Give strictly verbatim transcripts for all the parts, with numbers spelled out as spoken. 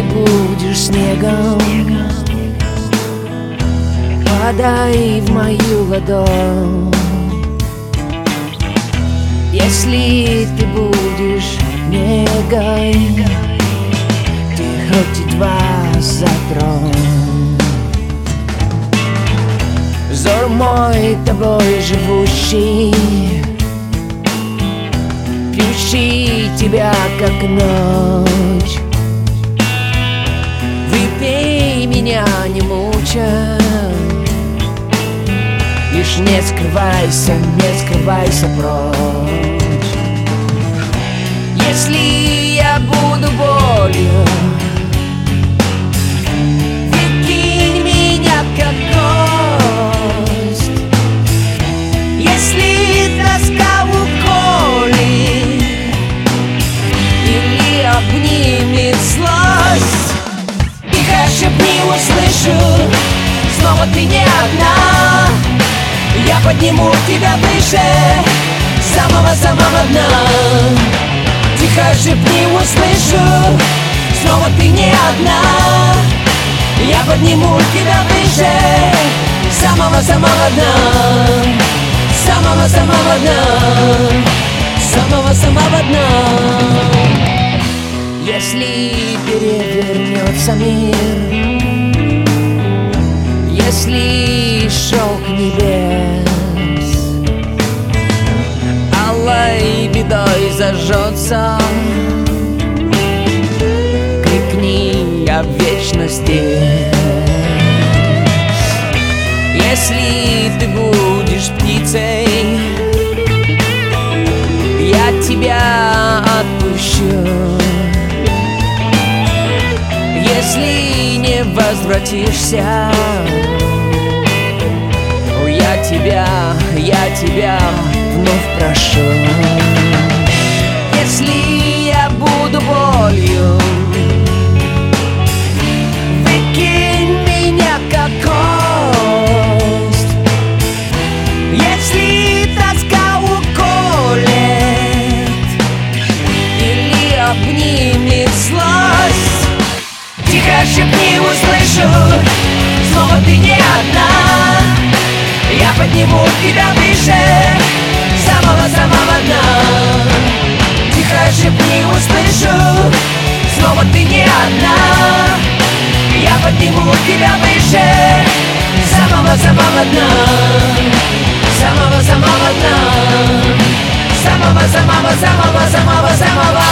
будешь снегом, падай в мою ладонь. Если ты будешь негой, ты хоть два за трон. Взор мой тобой живущий, пьющий тебя как ночь. Выпей меня, не мучай, лишь не скрывайся, не скрывайся прочь. Если я буду болью, выкинь меня как гость. Если тоска уколет или обнимет злость, тихо шепни, услышу, снова ты не одна. Я подниму тебя выше самого-самого дна. Тихо шепни, услышу, снова ты не одна. Я подниму тебя выше самого-самого дна. Самого-самого дна. Самого-самого дна. Если перевернется мир, если шелк небес алой бедой зажжется, крикни о вечности. Если ты будешь птицей, я тебя отпущу. Если не возвратишься, я тебя, я тебя вновь прошу. Если я буду болью, выкинь меня как кость. Если тоска уколет или обнимет злость, тихо шепни, услышу, снова ты не одна. Я подниму тебя выше самого-самого дна. Тихо шепни, услышу, снова ты не одна. Я подниму тебя выше самого-самого дна. Самого-самого дна. Самого-самого-самого-самого-самого.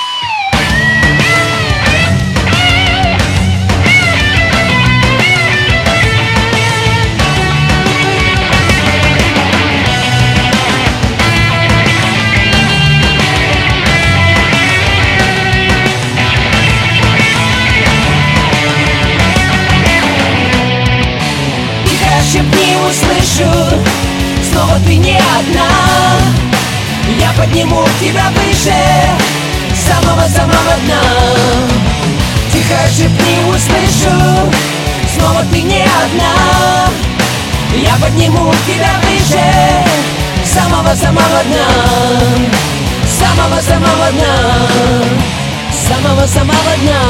Шепни, услышу, снова ты не одна. Я подниму тебя выше самого-самого дна. Тихо шепни, услышу, снова ты не одна. Я подниму тебя выше самого-самого дна. Самого-самого дна. Самого-самого дна.